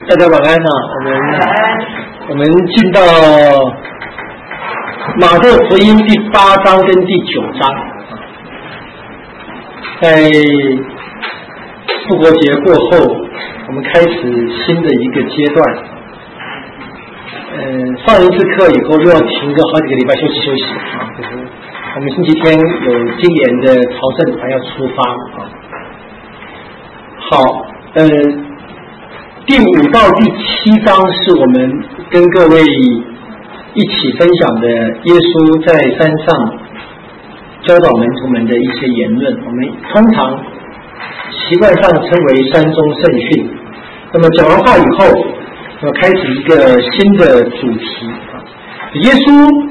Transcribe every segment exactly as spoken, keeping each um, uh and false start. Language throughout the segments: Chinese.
大家晚安啊！我们我们进到马太福音第八章跟第九章，在复活节过后，我们开始新的一个阶段。嗯，上一次课以后又要停个好几个礼拜休息休息啊，就是我们星期天有今年的朝圣团要出发啊。好，呃。第五到第七章是我们跟各位一起分享的耶稣在山上教导门徒们的一些言论，我们通常习惯上称为山中圣训。那么讲完话以后，要开始一个新的主题。耶稣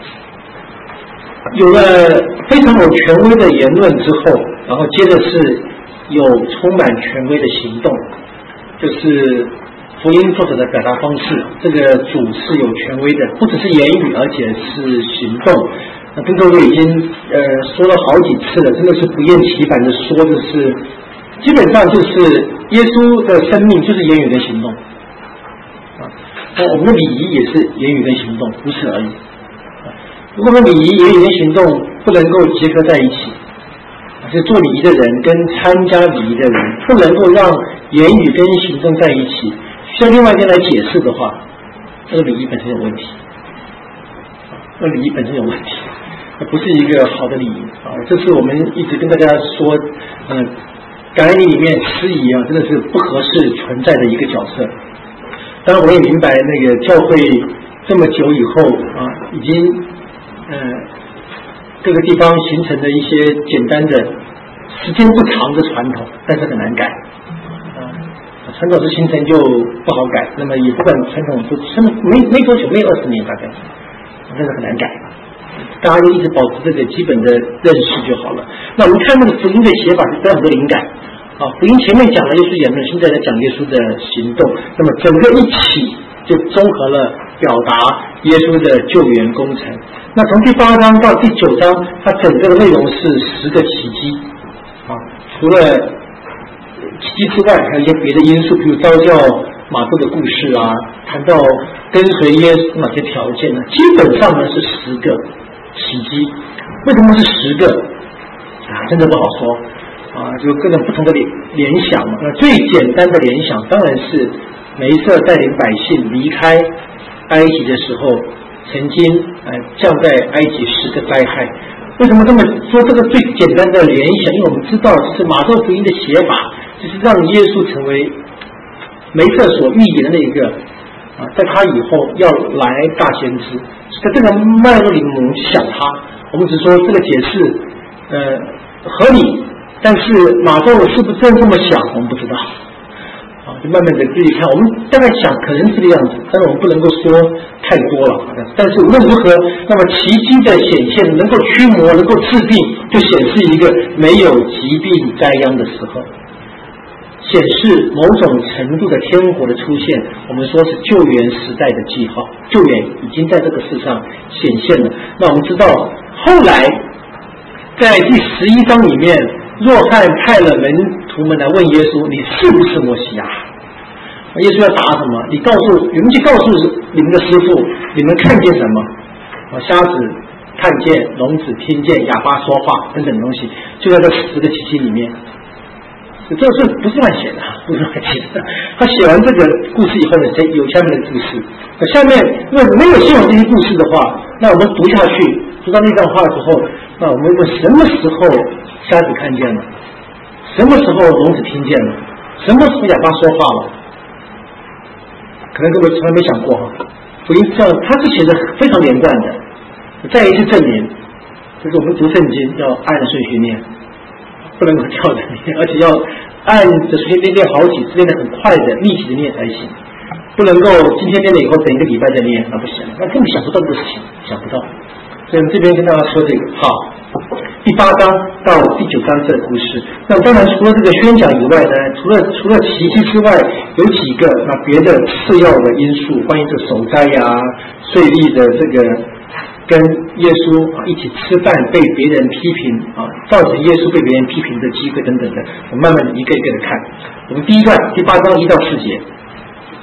有了非常有权威的言论之后，然后接着是有充满权威的行动，就是福音作者的表达方式，这个主是有权威的，不只是言语，而且是行动。那跟各位已经呃说了好几次了，真的是不厌其烦的说，就是基本上就是耶稣的生命就是言语跟行动啊。那我们的礼仪也是言语跟行动，如此而已。如果我们礼仪、言语跟行动不能够结合在一起，是做礼仪的人跟参加礼仪的人不能够让言语跟行动在一起，需要另外一边来解释的话，这个礼仪本身有问题，那礼仪本身有问题，不是一个好的礼仪啊！这是我们一直跟大家说，嗯、呃，感恩礼里面司仪啊，真的是不合适存在的一个角色。当然，我也明白那个教会这么久以后啊，已经呃。各个地方形成的一些简单的、时间不长的传统，但是很难改。啊，传统是形成就不好改，那么也不管传统就真的没没多久，没有二十年大概，真的很难改。大家就一直保持这个基本的认识就好了。那我们看那个福音的写法是非常多灵感。啊，福音前面讲了耶稣言论，现在在讲耶稣的行动，那么整个一起就综合了表达耶稣的救援工程。那从第八章到第九章，它整个的内容是十个奇迹啊，除了奇迹之外，还有一些别的因素，比如召叫马窦的故事啊，谈到跟随耶稣哪些条件呢？基本上呢是十个奇迹。为什么是十个啊？真的不好说啊，就各种不同的联联想嘛。那最简单的联想当然是梅瑟带领百姓离开埃及的时候，曾经呃降在埃及十个灾害。为什么这么说？这个最简单的联想，因为我们知道是马窦福音的写法，就是让耶稣成为梅瑟所预言的那一个啊，在他以后要来大先知，在这个脉络里我们去想他，我们只说这个解释呃合理，但是马窦是不是真的这么想，我们不知道。啊，就慢慢的自己看，我们大概想可能是这个样子，但是我们不能够说太多了。但是无论如何，那么奇迹的显现，能够驱魔，能够治病，就显示一个没有疾病灾殃的时候，显示某种程度的天国的出现。我们说是救援时代的记号，救援已经在这个世上显现了。那我们知道，后来在第十一章里面，若翰派了门徒们来问耶稣：“你是不是摩西亚？”耶稣要答什么？你告诉你们去告诉你们的师父，你们看见什么？啊，瞎子看见，聋子听见，哑巴说话等等东西，就在这十个奇迹里面。这是不是乱写的？不是乱写的。他写完这个故事以后呢，有下面的故事。那下面如果没有写完这些故事的话，那我们读下去，读到那段话之后，那我们问什么时候瞎子看见了？什么时候聋子听见了？什么时候哑巴说话了？可能各位从来没想过哈。福音上它是写的非常连贯的。再一次证明，就是我们读圣经要按顺序念，不能够跳着念，而且要按着顺序念念好几次，练得很快的、立即的念才行。不能够今天练了以后等一个礼拜再念，那不行，那根本想不到这个事情，想不到。所以我们这边跟大家说这个好。第八章到第九章这个故事，那当然除了这个宣讲以外呢，除了除了奇迹之外，有几个那别的次要的因素，关于这守斋呀、税吏的这个跟耶稣啊一起吃饭被别人批评啊，造成耶稣被别人批评的机会等等的，我们慢慢的一个一个的看。我们第一段第八章一到四节，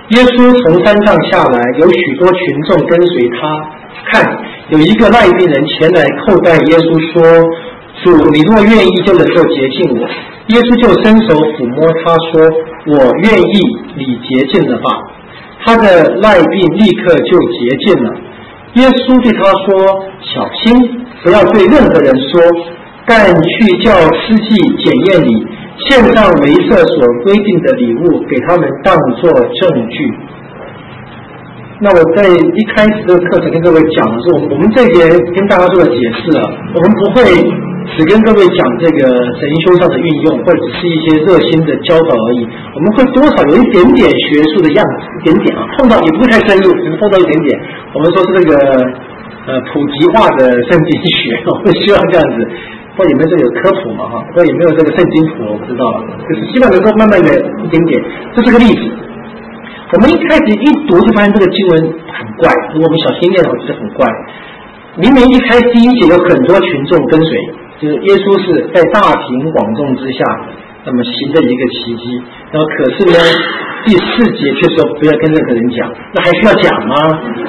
耶稣从山上下来，有许多群众跟随他。看，有一个赖病人前来叩拜耶稣说：“主，你若愿意，就能够洁净我。”耶稣就伸手抚摸他说：“我愿意，你洁净了吧。”他的赖病立刻就洁净了。耶稣对他说：“小心，不要对任何人说，但去叫司祭检验你，献上维瑟所规定的礼物，给他们当作证据。”那我在一开始这个课程跟各位讲的时候，我们这边跟大家做了解释了，我们不会只跟各位讲这个神修上的运用，或者只是一些热心的教导而已。我们会多少有一点点学术的样子，一点点啊，碰到也不会太深入，只是碰到一点点。我们说是这个呃普及化的圣经学，我们希望这样子。不知道有没有这个科普嘛哈？不知道有没有这个圣经图，我不知道了。就是希望能够慢慢的一点点，这是个例子。我们一开始一读就发现这个经文很怪，如果我们小心念的话，觉得很怪。明明一开第一节有很多群众跟随，就是耶稣是在大庭广众之下，那么行的一个奇迹。然后可是呢，第四节却说不要跟任何人讲，那还需要讲吗？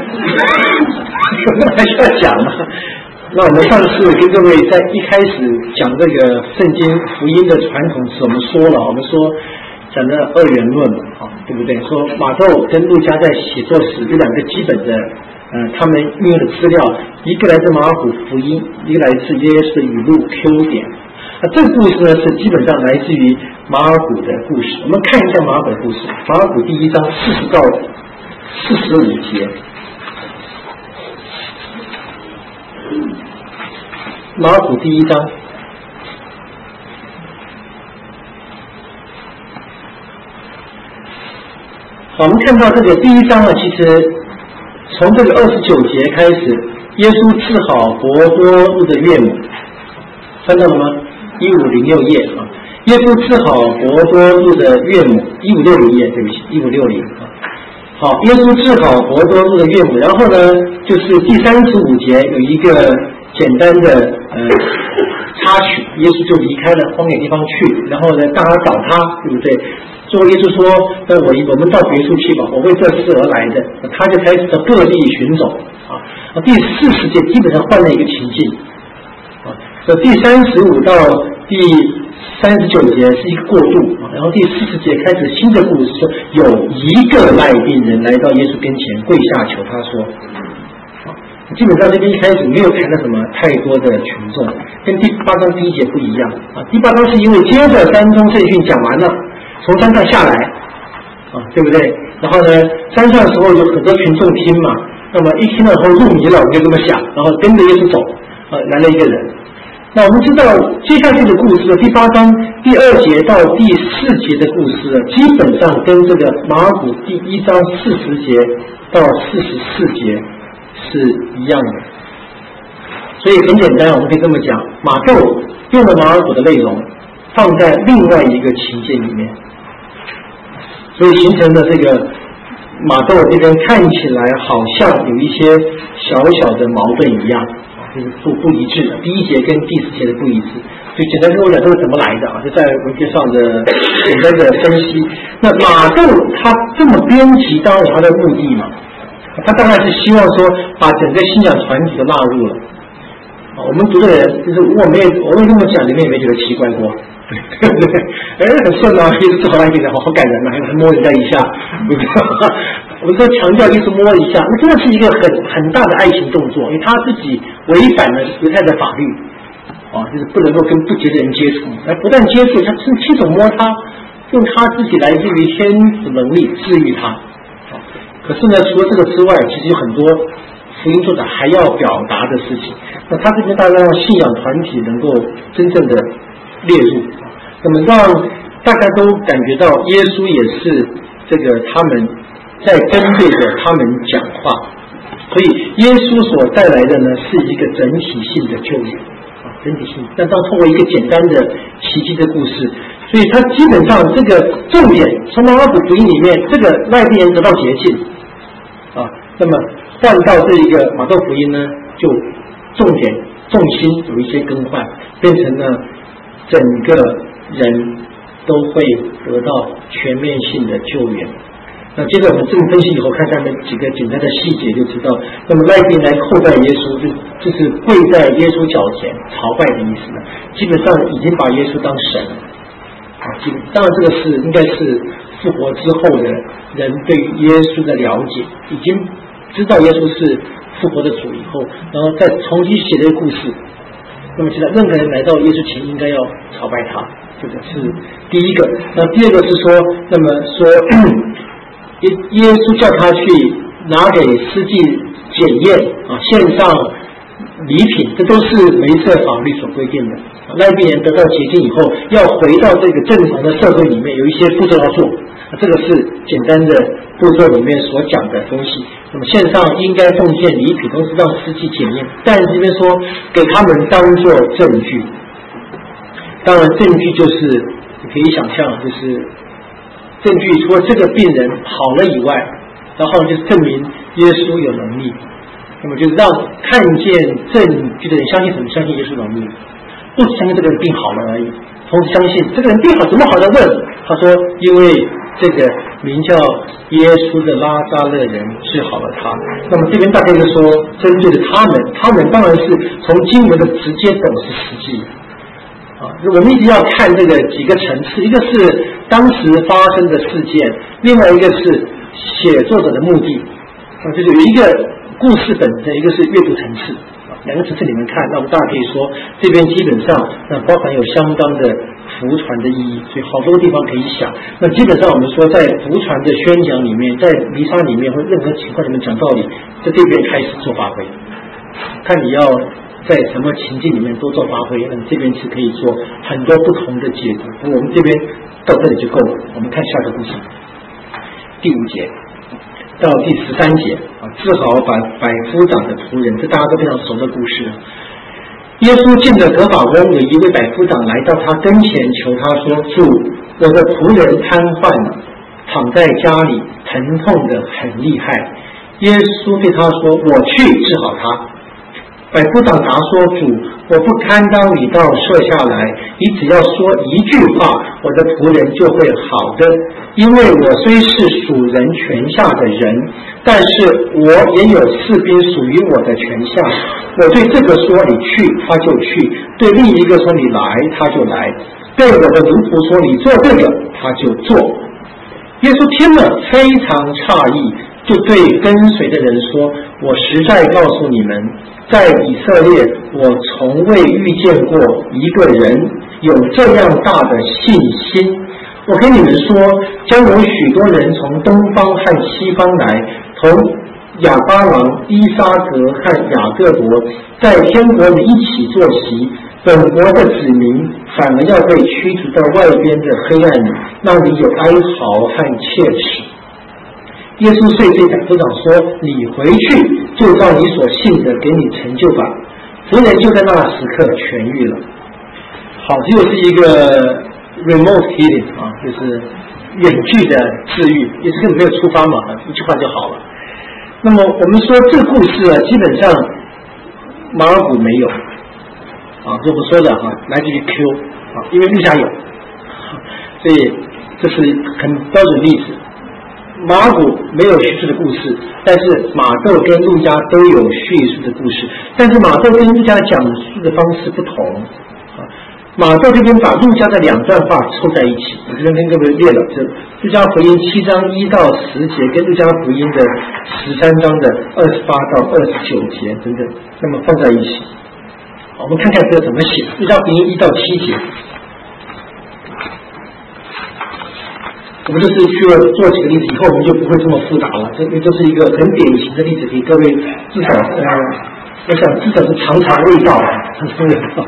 那还需要讲吗？那我们上次跟各位在一开始讲这个圣经福音的传统时，我们说了，我们说讲的二元论嘛，啊，对不对？说马窦跟路加在写作史这两个基本的，呃，他们运用的资料，一个来自马尔谷福音，一个来自耶稣的语录 Q 点。那这个故事呢，是基本上来自于马尔谷的故事。我们看一下马尔谷的故事，马尔谷第一章四十到四十五节。马尔谷第一章，我们看到这个第一章啊，其实从这个二十九节开始，耶稣治好伯多禄的岳母，看到了吗？一五零六页啊，耶稣治好伯多禄的岳母，一五六零页，对不起，一五六零啊。好，耶稣治好伯多禄的岳母，然后呢，就是第三十五节有一个简单的呃插曲，耶稣就离开了荒野地方去，然后呢，大家找他，对不对？最后耶稣说：“那我我们到别处去吧，我为这事而来的。”他就开始到各地寻找啊。第四十节基本上换了一个情境啊，所以第三十五到第三十九节是一个过渡啊，然后第四十节开始新的故事，说有一个赖病人来到耶稣跟前，跪下求他说。基本上这边一开始没有谈到什么太多的群众，跟第八章第一节不一样啊。第八章是因为接着山中圣训讲完了，从山上下来啊，对不对？然后呢，山上的时候有很多群众听嘛，那么一听到后入迷了，我就这么想，然后跟着耶稣走啊，来了一个人。那我们知道接下去的故事，第八章第二节到第四节的故事，基本上跟这个马尔谷第一章四十节到四十四节是一样的，所以很简单，我们可以这么讲，马窦用了马尔谷的内容放在另外一个情境里面，所以形成了这个马窦这边看起来好像有一些小小的矛盾一样，就是不不一致的，第一节跟第四节的不一致。所以简单跟我讲这是怎么来的啊？就在文学上的简单的分析。那马窦他这么编辑，当然有他的目的嘛。他当然是希望说把整个信仰团体都纳入了啊。我们读的人就是我没有我没这么讲，你们也没觉得奇怪过，对不对？哎，很顺啊，一直做好来一点，好好感人啊，还摸人家一下，对不对？我们说强调一直摸一下，那真的是一个很很大的爱情动作，因为他自己违反了犹太的法律啊，就是不能够跟不洁的人接触，而不但接触，他是亲手摸他，用他自己来自于天使能力治愈他。可是呢，除了这个之外，其实有很多福音作者还要表达的事情。那他这边大概让信仰团体能够真正的列入，那么让大家都感觉到耶稣也是这个他们在跟对着他们讲话，所以耶稣所带来的呢是一个整体性的救援啊，整体性。但当透过一个简单的奇迹的故事。所以他基本上这个重点从马尔谷福音里面，这个赖病人得到洁净啊，那么换到这一个马窦福音呢，就重点重心有一些更换，变成了整个人都会得到全面性的救援。 那接着我们这么分析以后，看下面几个简单的细节就知道，那么赖病来叩拜耶稣，就就是跪在耶稣脚前朝拜的意思呢。基本上已经把耶稣当神了啊。基本当然这个是应该是复活之后的人对于耶稣的了解，已经知道耶稣是复活的主以后，然后再重新写这个故事。那么知道任何人来到耶稣前应该要朝拜他，这个是第一个。那第二个是说，那么说耶耶稣叫他去拿给司祭检验啊，献上礼品，这都是梅瑟法律所规定的。赖病人得到洁净以后，要回到这个正常的社会里面，有一些步骤要做，这个是简单的步骤里面所讲的东西。那么线上应该奉献礼品，都是让司祭检验，但这边说给他们当作证据。当然证据就是你可以想象，就是证据除了这个病人好了以外，然后就是证明耶稣有能力。那么就是让看见证据的人相信什么？相信耶稣能力，不是相信这个人病好了而已，同时相信这个人病好怎么好的问，他说因为这个名叫耶稣的拉撒勒人治好了他。那么这边大概就说针对的他们，他们当然是从经文的直接等是实际啊。我们一直要看这个几个层次，一个是当时发生的事件，另外一个是写作者的目的啊，就是有一个故事本身，一个是阅读层次，两个层次里面看，那我们大家可以说，这边基本上那包含有相当的福传的意义，所以好多地方可以想。那基本上我们说，在福传的宣讲里面，在弥撒里面或任何情况里面讲道理，在这边开始做发挥，看你要在什么情境里面多做发挥，那么这边是可以做很多不同的解读。我们这边到这里就够了，我们看下个故事，第五节到第十三节啊，治好百百夫长的仆人，这大家都非常熟的故事。耶稣见着葛法翁有一位百夫长来到他跟前，求他说：“主，我的仆人瘫痪了，躺在家里，疼痛的很厉害。”耶稣对他说：“我去治好他。”百夫长答说：“主，我不堪当你到舍下来，你只要说一句话，我的仆人就会好的。因为我虽是属人权下的人，但是我也有士兵属于我的权下。我对这个说你去，他就去；对另一个说你来，他就来；对我的奴仆说你做这个，他就做。”耶稣听了非常诧异，就对跟随的人说：“我实在告诉你们，在以色列，我从未遇见过一个人有这样大的信心。我跟你们说，将有许多人从东方和西方来，同亚巴郎、伊撒格和雅各伯在天国里一起坐席。本国的子民反而要被驱逐到外边的黑暗里，那里有哀嚎和切齿。”耶稣遂对百夫长说：“你回去，就照你所信的给你成就吧。”仆人就在那时刻痊愈了。好，这又是一个 remote healing 啊，就是远距的治愈，也是根本没有出发嘛，一句话就好了。那么我们说这个故事啊，基本上马尔谷没有啊，就我们说的啊，来自于 Q 啊，因为路加有，所以这是很标准例子。马可没有叙述的故事，但是马窦跟路加都有叙述的故事，但是马窦跟路加讲述的方式不同。马窦这边把路加的两段话凑在一起，我这边跟各位列了，这路加福音七章一到十节，跟路加福音的十三章的二十八到二十九节等等，那么放在一起。好，我们看看这个怎么写。路加福音一到七节。我们就是去了做几个例子，以后我们就不会这么复杂了。这这是一个很典型的例子，给各位至少呃，我想至少是尝尝味道，尝尝味道。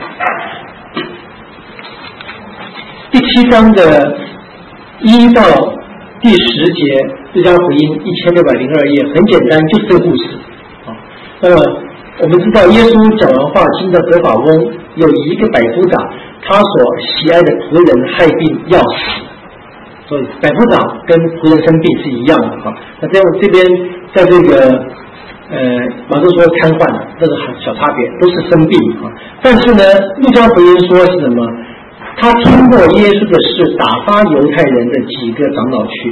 第七章的一到第十节，路加福音一千六百零二页，很简单，就是这个故事啊。那么我们知道，耶稣讲完话，经到葛法翁有一个百夫长，他所喜爱的仆人害病要死。所以百夫长跟仆人生病是一样的哈。那这样这边在这个呃马窦说瘫痪了，这个很小差别，都是生病啊。但是呢，路加福音说是什么？他听过耶稣的事，打发犹太人的几个长老去，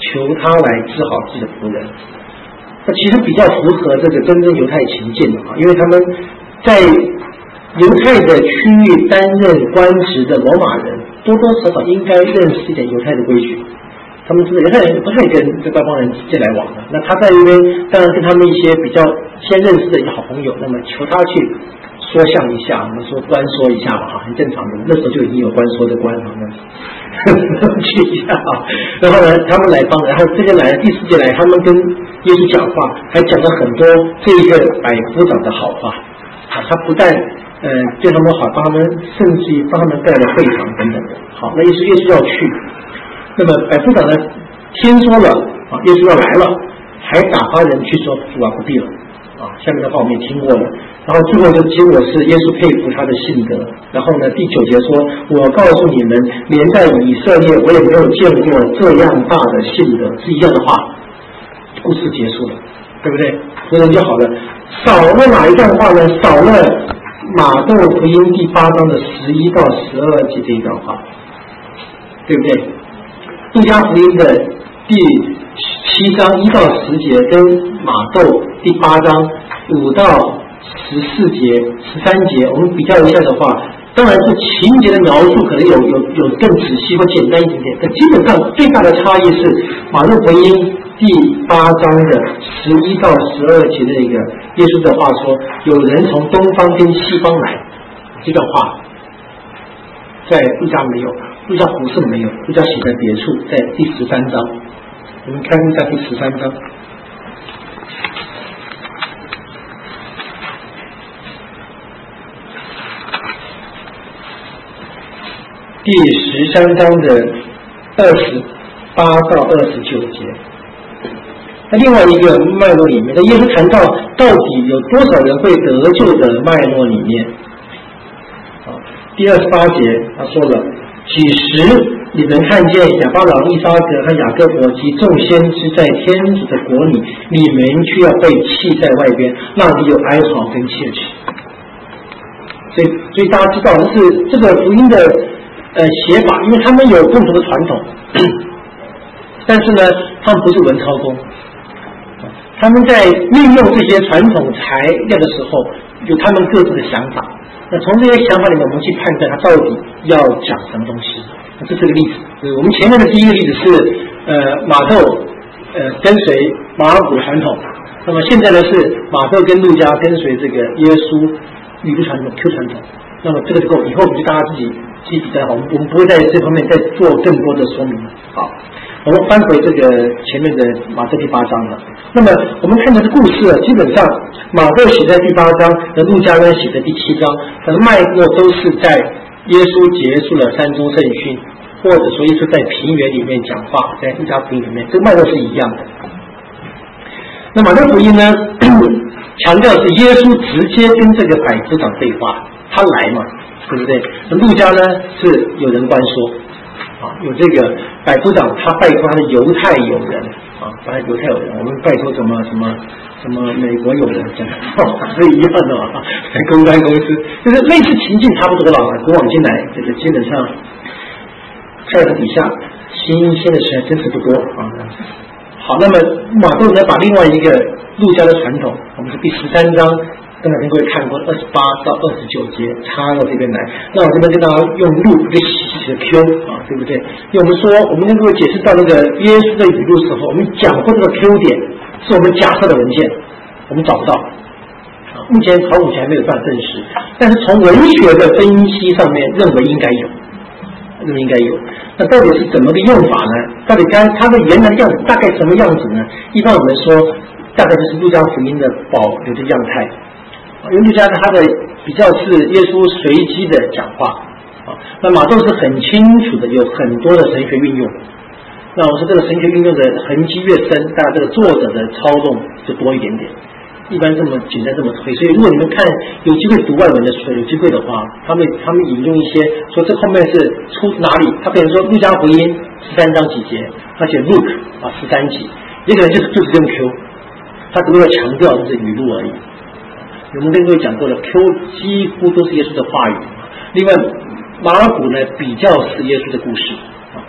求他来治好自己的仆人。那其实比较符合这个真正犹太情境的啊，因为他们在犹太的区域担任官职的罗马人，多多少少应该认识一点犹太的规矩。他们知道犹太人不太跟这外邦人直接来往的，那他在那边当然跟他们一些比较先认识的一个好朋友，那么求他去说项一下，我们说官说一下嘛，哈，很正常的，那时候就已经有官说的官哈，那去一下啊。然后呢，他们来帮，然后这些来第四届来，他们跟耶稣讲话，还讲了很多这一个百夫长的好话啊，他不但呃对他们好，帮他们甚至于帮他们盖了会堂等等的。好，那耶稣耶稣要去。那么百夫长呢，听说了啊，耶稣要来了，还打发人去说主啊不必了啊。下面的话我们也听过了，然后最后的结果是耶稣佩服他的信德。然后呢，第九节说：“我告诉你们，连在以色列我也没有见过这样大的信德。”是一样的话，故事结束了，对不对？所以就好了。少了哪一段话呢？少了马窦福音第八章的十一到十二节这一段话，对不对？路加福音的第七章一到十节跟马窦第八章五到十四节、十三节，我们比较一下的话，当然是情节的描述可能有有有更仔细或简单一点点，但基本上最大的差异是马窦福音第八章的十一到十二节的一个耶稣的话说，有人从东方跟西方来，这段话在路加没有。路加不是没有，路加写在别处，在第十三章。我们看一下第十三章，第十三章的二十八到二十九节。那另外一个脉络里面，那耶稣谈到到底有多少人会得救的脉络里面，啊，第二十八节他说了。几时你们看见亚巴郎、以撒格和雅各伯及众先知在天主的国里，你们却要被弃在外边，那里有哀嚎跟切齿。所以，所以大家知道的是这个福音的呃写法，因为他们有共同的传统，但是呢，他们不是文抄工，他们在运用这些传统材料的时候，有他们各自的想法。那从这些想法里面，我们去判断他到底要讲什么东西。这是个例子。我们前面的第一个例子是呃马窦呃跟随马尔谷传统，那么现在呢是马窦跟路加跟随这个耶稣语录传统 Q 传统。那么这个就够，以后我们就大家自己自己比较好，我们我们不会在这方面再做更多的说明了。好，我们翻回这个前面的马窦第八章了。那么我们看到的故事，基本上马窦写在第八章，和路加呢写在第七章，它的脉络都是在耶稣结束了三周圣训，或者说耶稣在平原里面讲话，在路加福音里面，这个脉络是一样的。那马窦福音呢，强调是耶稣直接跟这个百夫长对话，他来嘛，对不对？那路加呢是有人官说。啊，有这个百夫长，他拜托他的犹太友人啊，拜犹太友人，我们拜托什么什么什么美国友人，这样是一样的嘛，公关公司就是类似情境差不多了。古往今来，这个基本上太阳底下新鲜的事还真是不多啊。好，那么马窦呢，把另外一个路加的传统，我们是第十三章。刚才跟各位看过二十八到二十九节插到这边来，那我这边跟大家用路一个洗的 Q 啊，对不对？因为我们说我们跟各位解释到那个耶稣的语录的时候，我们讲过这个 Q 点是我们假设的文件，我们找不到啊，目前考古学还没有办法证实，但是从文学的分析上面认为应该有，认为应该有。那到底是怎么个用法呢？到底该它的原来的样子大概什么样子呢？一般我们说大概就是路加福音的保留的样态。因为路加他的比较是耶稣随机的讲话啊，那马窦是很清楚的，有很多的神学运用。那我说这个神学运用的痕迹越深，大家这个作者的操纵就多一点点。一般这么简单这么推，所以如果你们看有机会读外文的书，有机会的话，他们他们引用一些说这后面是出哪里，他比如说路加福音十三章几节，他写 Luke 啊十三集，也可能就是就是用 Q， 他只为了强调这是语录而已。我们跟各位讲过了 ，Q 几乎都是耶稣的话语。另外，马尔谷呢比较是耶稣的故事啊，不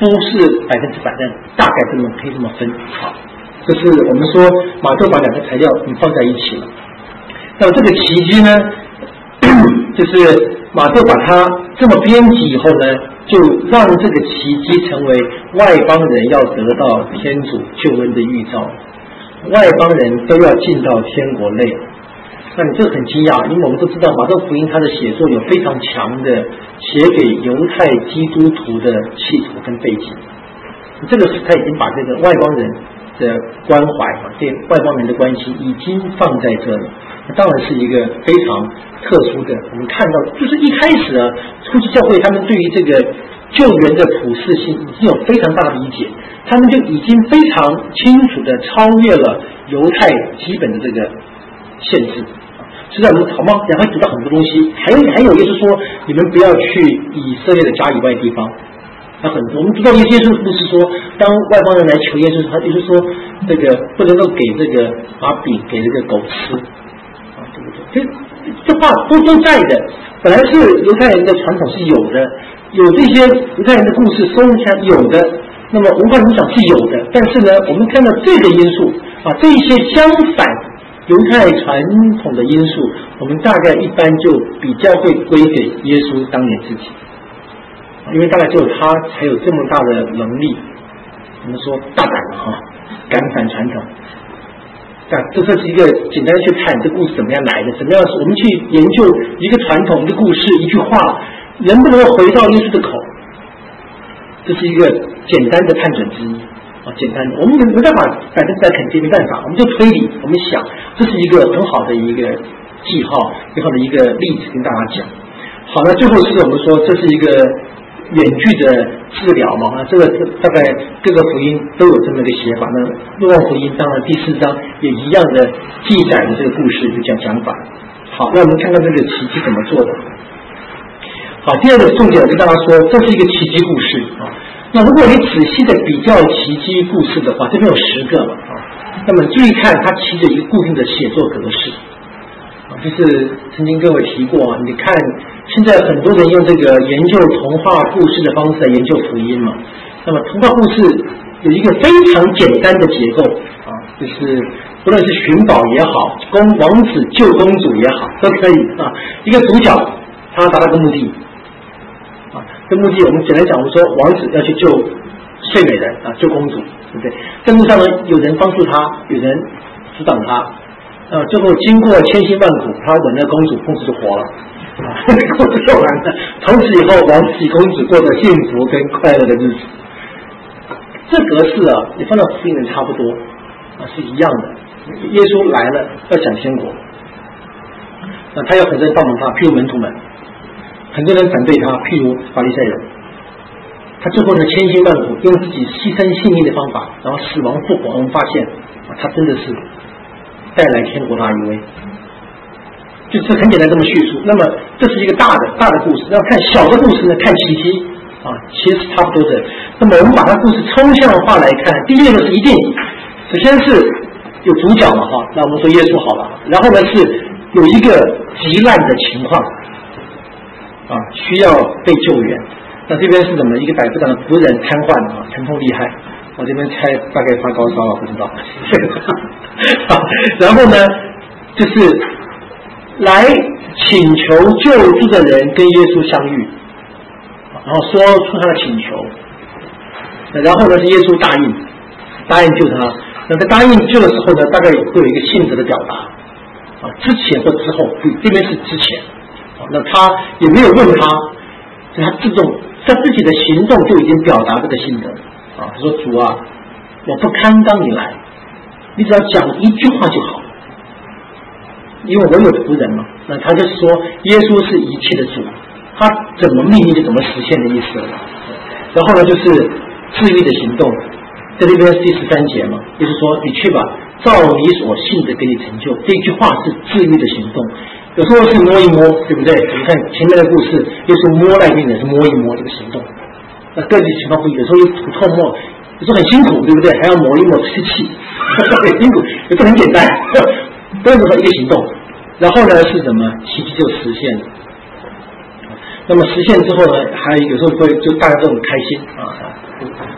不是百分之百的，大概这么可以这么分。好，这是我们说马特把两个材料放在一起了。那么这个奇迹呢，就是马特把它这么编辑以后呢，就让这个奇迹成为外邦人要得到天主救恩的预兆，外邦人都要进到天国内。那你这很惊讶，因为我们都知道马太福音它的写作有非常强的写给犹太基督徒的企图跟背景，这个是他已经把这个外邦人的关怀啊，对外邦人的关心已经放在这里，那当然是一个非常特殊的。我们看到就是一开始啊，初期教会他们对于这个救援的普世性已经有非常大的理解，他们就已经非常清楚的超越了犹太基本的这个限制。是在我们好吗？也会读到很多东西，还有还有就是说，你们不要去以色列的家以外地方。那很多我们读到耶稣不是说，当外邦人来求耶稣，他就是说，这个不能够给这个把饼给这个狗吃啊，对不对？这这话都都在的。本来是犹太人的传统是有的，有这些犹太人的故事收录起来有的，那么文化影响是有的。但是呢，我们看到这个因素啊，这一些相反犹太传统的因素，我们大概一般就比较会归给耶稣当年自己，因为大概只有他才有这么大的能力，我们说大胆的哈，敢反传统。但这这是一个简单的去看这故事怎么样来的，怎么样我们去研究一个传统、一个故事、一句话，能不能回到耶稣的口，这是一个简单的判准之一。啊，简单的，我们没办法百分之百肯定，没办法，我们就推理，我们想，这是一个很好的一个记号，很好的一个例子跟大家讲。好，那最后是我们说这是一个远距的治疗嘛，啊，这个大概各个福音都有这么一个写法。那若望福音当然第四章也一样的记载的这个故事就讲讲法。好，那我们看看这个奇迹怎么做的。好，第二个重点跟大家说，这是一个奇迹故事啊。那如果你仔细的比较奇迹故事的话，这边有十个嘛啊，那么注意看它其实有一个固定的写作格式啊，就是曾经跟我提过啊，你看现在很多人用这个研究童话故事的方式来研究福音嘛，那么童话故事有一个非常简单的结构啊，就是不论是寻宝也好，公王子救公主也好，都可以啊，一个主角他要达到个目的。这目的我们简单讲，我们说王子要去救睡美人啊，救公主，对不对？在路上呢，有人帮助他，有人阻挡他，呃，最后经过千辛万苦，他吻了公主，公主就活了，啊，故事说完了。从此以后，王子与公主过着幸福跟快乐的日子。这格式啊，你放到福音人差不多啊，是一样的。耶稣来了，要讲天国，那他有很多人帮忙他，譬如门徒们。很多人反对他，譬如法利赛人，他最后呢千辛万苦，用自己牺牲性命的方法，然后死亡复活，我们发现啊，他真的是带来天国大一位，就是很简单这么叙述。那么这是一个大的大的故事，要看小的故事呢，看奇迹啊，其实是差不多的。那么我们把它故事抽象化来看，第一个是一定，首先是有主角嘛哈，那我们说耶稣好了，然后呢是有一个极难的情况。啊，需要被救援。那这边是怎么？一个百夫长的仆人瘫痪啊，疼痛厉害。我这边猜大概发高烧了，不知道。好，然后呢，就是来请求救助的人跟耶稣相遇，然后说出他的请求。然后呢，是耶稣答应，答应救他。那在答应救的时候呢，大概会有一个性质的表达啊，之前或之后，这边是之前。那他也没有问他，他自动他自己的行动就已经表达这个性格啊。他说：“主啊，我不堪当你来，你只要讲一句话就好，因为我有仆人嘛。”那他就是说，耶稣是一切的主，他怎么命令就怎么实现的意思了。然后呢，就是治愈的行动，在这边是第十三节嘛，就是说你去吧，照你所信的给你成就。这句话是治愈的行动。有时候是摸一摸，对不对？我们看前面的故事，又是摸来病的，是摸一摸这个行动。那个体情况不一，有时候又吐唾沫，有时候很辛苦，对不对？还要抹一抹湿气，很辛苦，也不很简单。都是说一个行动，然后呢是什么？奇迹就实现了。那么实现之后呢，还有时候会就大家都很开心啊，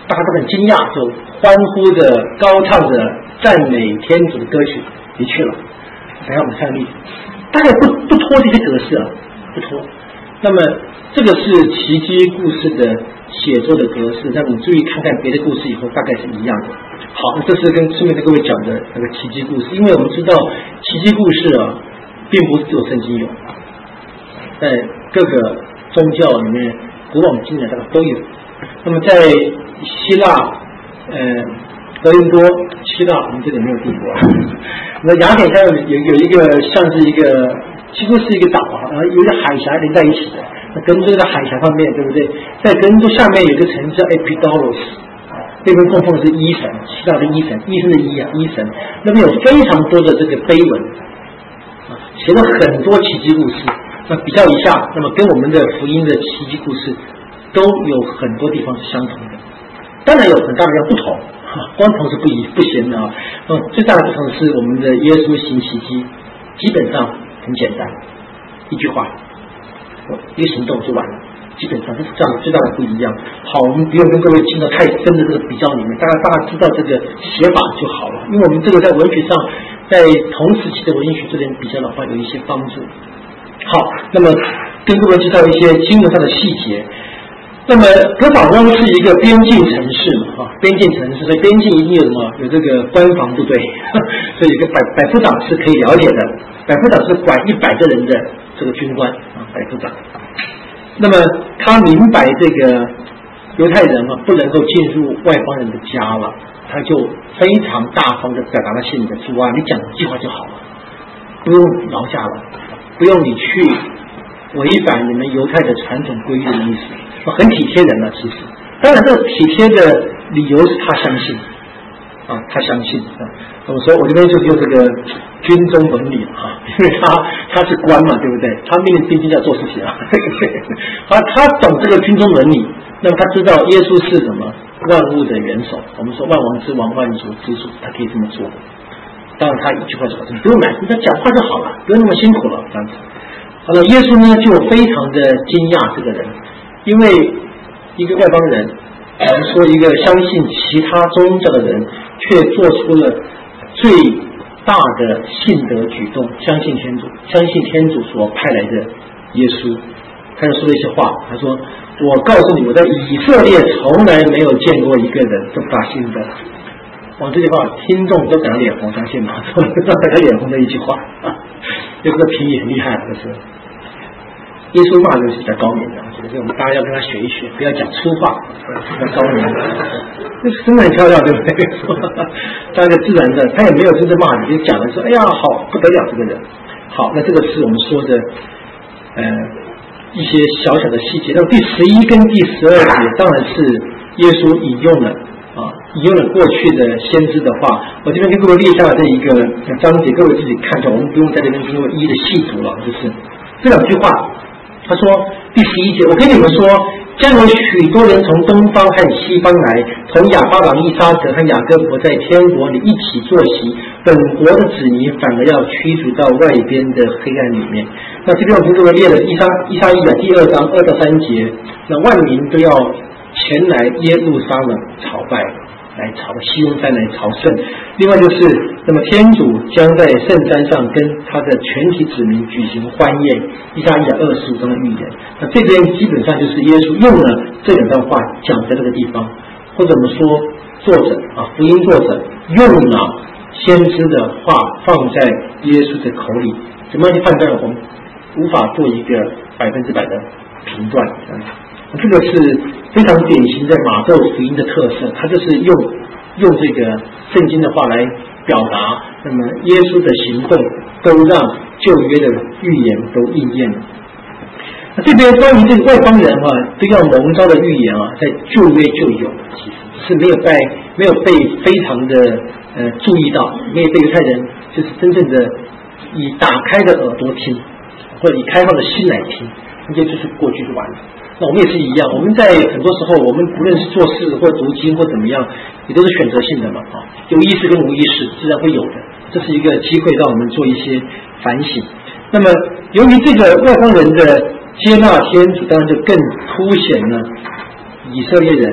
大家都很惊讶，就欢呼着、高唱着赞美天主的歌曲离去了。等下我们看例子，大概不不拖这些格式啊，不拖。那么这个是奇迹故事的写作的格式，那你注意看看别的故事以后，大概是一样的。好，这是跟顺便跟各位讲的那个奇迹故事，因为我们知道奇迹故事啊，并不是只有圣经有，在各个宗教里面，古往今来大概都有。那么在希腊，呃，哥林多，希腊我们这里没有帝国啊。那雅典上有有一个像是一个，几乎是一个岛啊，然后有一个海峡连在一起的。那哥林多在海峡上面，对不对？在哥林多下面有一个城叫 Epidaurus， 那边供奉的是医神，希腊的医神，医生的医啊，医神。那边有非常多的这个碑文啊，写了很多奇迹故事。那比较一下，那么跟我们的福音的奇迹故事都有很多地方是相同的，当然有很大的不同，光同是不一不行的啊。嗯，最大的不同是我们的耶稣行奇迹，基本上很简单，一句话，一个行动就完了，基本上这是这样的最大的不一样。好，我们不用跟各位进到太深的这个比较里面，大家大家知道这个写法就好了，因为我们这个在文学上，在同时期的文学这边比较的话，有一些帮助。好，那么跟各位知道一些经文上的细节。那么格法翁是一个边境城市嘛，啊，边境城市，所以边境一定有什么？有这个官防部队，所以有个百百夫长是可以了解的。百夫长是管一百个人的这个军官啊，百夫长。那么他明白这个犹太人啊不能够进入外邦人的家了，他就非常大方的表达了心里的主啊，你讲一句话就好了，不用劳驾了，不用你去违反你们犹太的传统规律的意思。很体贴人了，其实，当然这个体贴的理由是他相信，啊，他相信啊。我说我这边就是用这个军中伦理啊，因为他他是官嘛，对不对？他命令兵丁要做事情啊，啊，他懂这个军中伦理，那么他知道耶稣是什么万物的元首，我们说万王之王，万主之主，他可以这么做。当然他一句话就好，你不用来，你只要讲话就好了，不用那么辛苦了，这样子。好了，耶稣呢就非常的惊讶这个人。因为一个外邦人，我们说一个相信其他宗教的人，却做出了最大的信德举动，相信天主，相信天主所派来的耶稣。他就说了一些话，他说：“我告诉你，我在以色列从来没有见过一个人这么大信德。”哇，这句话听众都感到脸红，相信吗？让大家脸红的一句话，这个评语很厉害，这是。耶稣骂人是比较高明的，所以我们大家要跟他学一学，不要讲粗话，比较高明。那真的很漂亮，对不对？当一个自然的，他也没有真正骂你，就讲了说：“哎呀，好不得了，这个人。”好，那这个是我们说的呃一些小小的细节。那第十一跟第十二节当然是耶稣引用了啊，引用了过去的先知的话。我这边跟各位列下了这一个章节，各位自己看一下，我们不用在这边跟各位一一的细读了，就是这两句话。他说第十一节，我跟你们说，将有许多人从东方和西方来，同亚巴郎、以撒格和雅各伯在天国里一起坐席，本国的子民反而要驱逐到外边的黑暗里面。那这边我跟各位列了以撒以撒记第二章二到三节，那万民都要前来耶路撒冷朝拜，来朝西雍山来朝圣。另外就是，那么天主将在圣山上跟他的全体子民举行欢宴，以赛亚二十五章的预言。那这边基本上就是耶稣用了这两段话讲在这个地方，或者我们说作者啊，福音作者用了先知的话放在耶稣的口里，怎么样去判断？我们无法做一个百分之百的评断。这个是非常典型的马窦福音的特色，它就是用用这个圣经的话来表达，那么耶稣的行动都让旧约的预言都应验了。那这边关于这个外邦人啊都要蒙召的预言啊，在旧约就有，其实是没有被没有被非常的呃注意到，没有被犹太人就是真正的以打开的耳朵听，或者以开放的心来听，那就就是过去就完了。那我们也是一样，我们在很多时候，我们不论是做事或读经或怎么样，也都是选择性的嘛，啊，有意识跟无意识自然会有的，这是一个机会让我们做一些反省。那么，由于这个外邦人的接纳天主，当然就更凸显了以色列人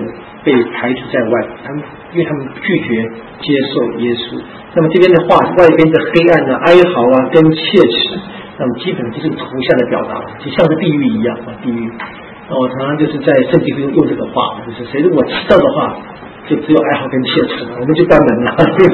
被排除在外，他们因为他们拒绝接受耶稣。那么这边的话，外边的黑暗啊、哀嚎啊跟切齿，那么基本就是图像的表达，就像是地狱一样啊，地狱。那我常常就是在圣经中用这个话，就是谁如果知道的话，就只有哀嚎跟切齿了，我们就关门了。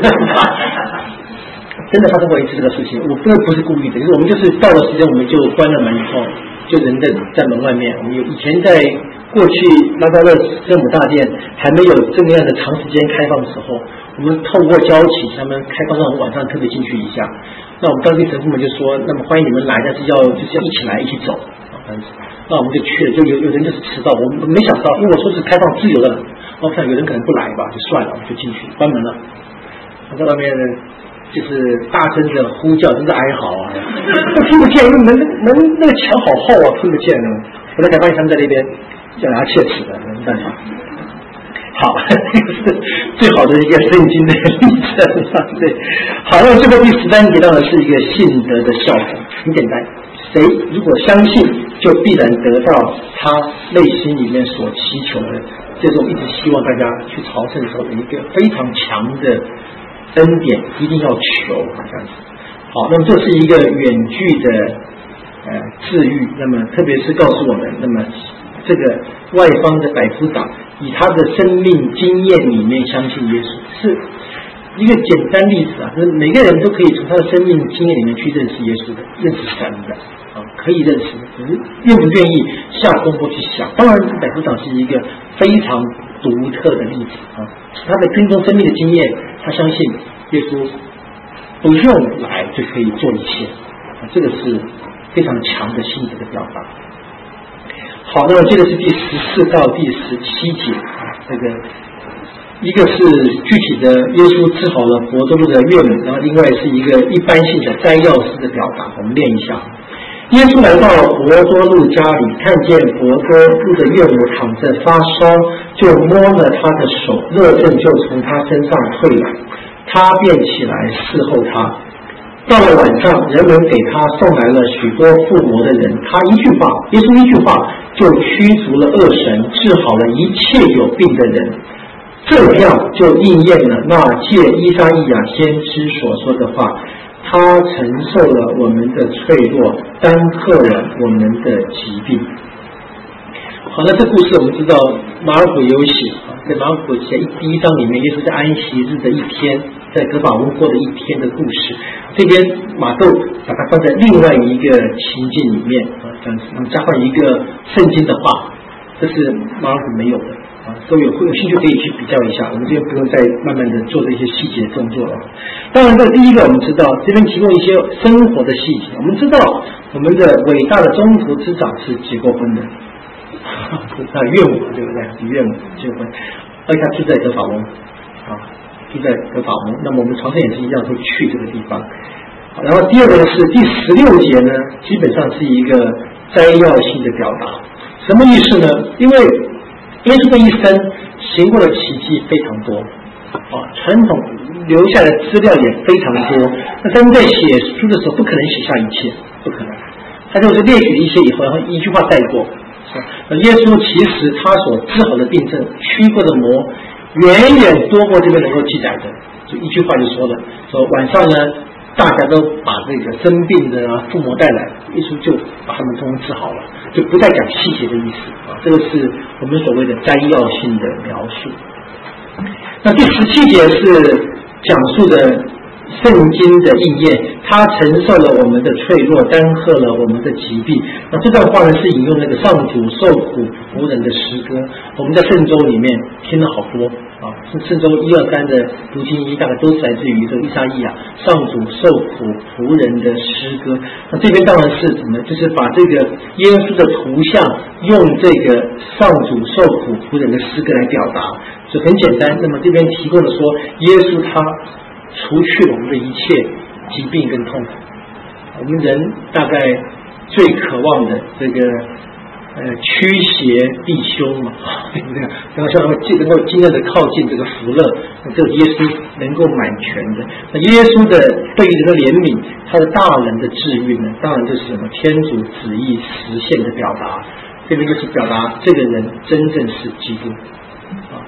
真的发生过一次这个事情，我真的不是故意的，就是我们就是到了时间我们就关了门以后，就人在在门外面。我们有以前在过去拉扎勒圣母大殿还没有这么样的长时间开放的时候，我们透过交情他们开放让我们晚上特别进去一下。那我们当地神父们就说，那么欢迎你们来，但是要就是要一起来一起走啊，这样子。那我们就去了，就有有人就是迟到，我们没想到，因为我说是开放自由的，我看有人可能不来吧，就算了，我们就进去关门了。我在外面呢。就是大声的呼叫，真的哀嚎啊！我听不见，因为门门那个墙好厚啊，听不见呢。我才发现他们在那边咬牙切齿的，没办法。好，这个是最好的一个圣经的例证啊，对。好，那最后第十三节到的是一个信德的效果，很简单，谁如果相信，就必然得到他内心里面所祈求的。这是我们一直希望大家去朝圣的时候的一个非常强的。恩典一定要求，好像是好。那么这是一个远距的呃治愈，那么特别是告诉我们，那么这个外方的百夫长以他的生命经验里面相信耶稣，是一个简单例子啊，就是每个人都可以从他的生命经验里面去认识耶稣的，认识神的啊，可以认识的，只是愿不愿意下功夫去想。当然，百夫长是一个非常独特的例子啊，他的跟踪生命的经验。他相信耶稣不用来就可以做一切，啊，这个是非常强的信德的表达。好，那么这个是第十四到第十七节啊，这个一个是具体的耶稣治好了伯多禄的岳母，然后另外是一个一般性的摘要式的表达，我们练一下。耶稣来到伯多禄家里，看见伯多禄的岳母躺着发烧，就摸了他的手，热症就从他身上退来，他便起来侍候他。到了晚上，人们给他送来了许多附魔的人，他一句话，耶稣一句话就驱逐了恶神，治好了一切有病的人。这样就应验了那借依撒意亚先知所说的话，他承受了我们的脆弱，担克了我们的疾病。好，那这故事我们知道马尔谷也有写啊，在马尔谷写第一章里面，耶稣在安息日的一天，在革法翁过的一天的故事。这边马窦把它放在另外一个情境里面啊，这样子，我们加上一个圣经的话，这是马尔谷没有的啊，都有会有兴趣可以去比较一下。我们这边不用再慢慢的做这些细节动作了。当然，这第一个我们知道，这边提供一些生活的细节。我们知道我们的伟大的中途之长是结过婚的。他岳母对不对？岳母结婚，而且他住在革法翁啊，住在革法翁。那么我们朝圣也是一样，会去这个地方。然后第二个是第十六节呢，基本上是一个摘要性的表达。什么意思呢？因为耶稣的一生行过的奇迹非常多啊，传统留下的资料也非常多。那他们在写书的时候，不可能写下一切，不可能。他就是列举一些以后，然后一句话带过。耶稣其实他所治好的病症、驱过的魔，远远多过这边能够记载的。就一句话就说了，说晚上呢，大家都把这个生病的啊、附魔带来，耶稣就把他们通通治好了，就不再讲细节的意思啊。这个是我们所谓的摘要性的描述。那第十七节是讲述的圣经的应验，他承受了我们的脆弱，担荷了我们的疾病。那这段话呢，是引用那个上主受苦仆人的诗歌，我们在圣周里面听了好多啊，是圣周一二三的读经一，大概都是来自于这个依撒意亚上主受苦仆人的诗歌。那这边当然是什么？就是把这个耶稣的图像用这个上主受苦仆人的诗歌来表达，所以很简单。那么这边提供的说，耶稣他除去了我们的一切疾病跟痛苦，我们人大概最渴望的这个呃驱邪避凶嘛，对不对？然后像能够尽量的靠近这个福乐，这个耶稣能够满全的。那耶稣的对于人的怜悯，他的大能的治愈呢，当然就是什么天主旨意实现的表达。这边就是表达这个人真正是基督啊，